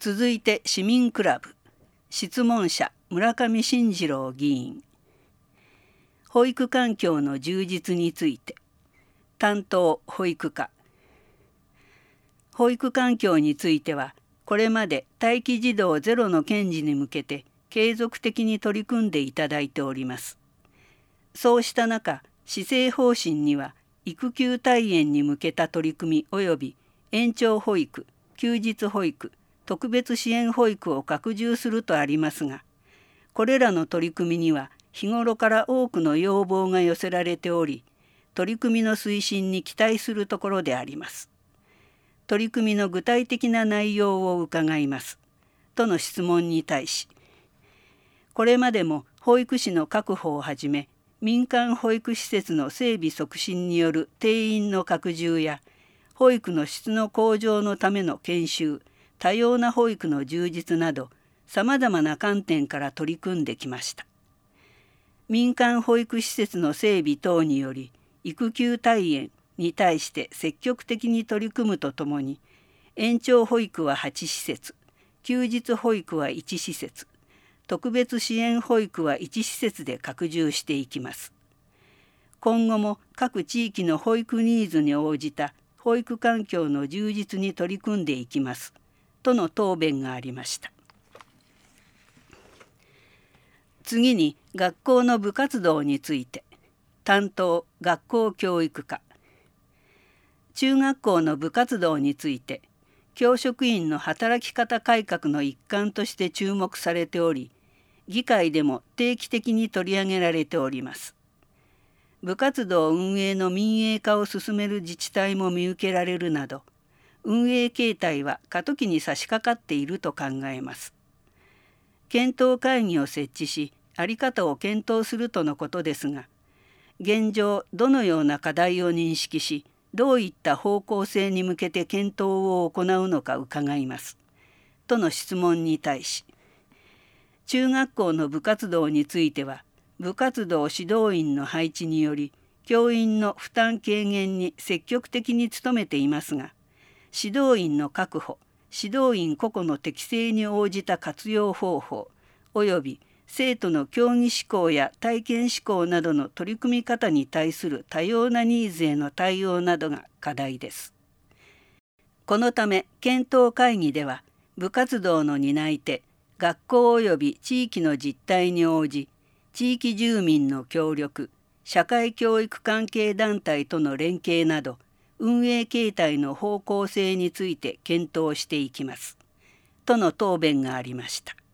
続いて市民クラブ。質問者村上信二郎議員。保育環境の充実について。担当保育課。保育環境についてはこれまで待機児童ゼロの堅持に向けて継続的に取り組んでいただいております。そうした中、施政方針には育休退園に向けた取り組み及び延長保育、休日保育、特別支援保育を拡充するとありますが、これらの取り組みには日頃から多くの要望が寄せられており、取り組みの推進に期待するところであります。取り組みの具体的な内容を伺います。との質問に対し、これまでも保育士の確保をはじめ、民間保育施設の整備促進による定員の拡充や、保育の質の向上のための研修、多様な保育の充実など、さまざまな観点から取り組んできました。民間保育施設の整備等により、育休退園に対して積極的に取り組むとともに、延長保育は8施設、休日保育は1施設、特別支援保育は1施設で拡充していきます。今後も各地域の保育ニーズに応じた保育環境の充実に取り組んでいきます。との答弁がありました。次に学校の部活動について。担当学校教育課。中学校の部活動について、教職員の働き方改革の一環として注目されており、議会でも定期的に取り上げられております。部活動運営の民営化を進める自治体も見受けられるなど、運営形態は過渡期に差し掛かっていると考えます。検討会議を設置し、在り方を検討するとのことですが、現状どのような課題を認識し、どういった方向性に向けて検討を行うのか伺います。との質問に対し、中学校の部活動については、部活動指導員の配置により、教員の負担軽減に積極的に努めていますが、指導員の確保、指導員個々の適性に応じた活用方法、および生徒の競技志向や体験志向などの取り組み方に対する多様なニーズへの対応などが課題です。このため検討会議では、部活動の担い手、学校および地域の実態に応じ、地域住民の協力、社会教育関係団体との連携など、運営形態の方向性について検討していきます。との答弁がありました。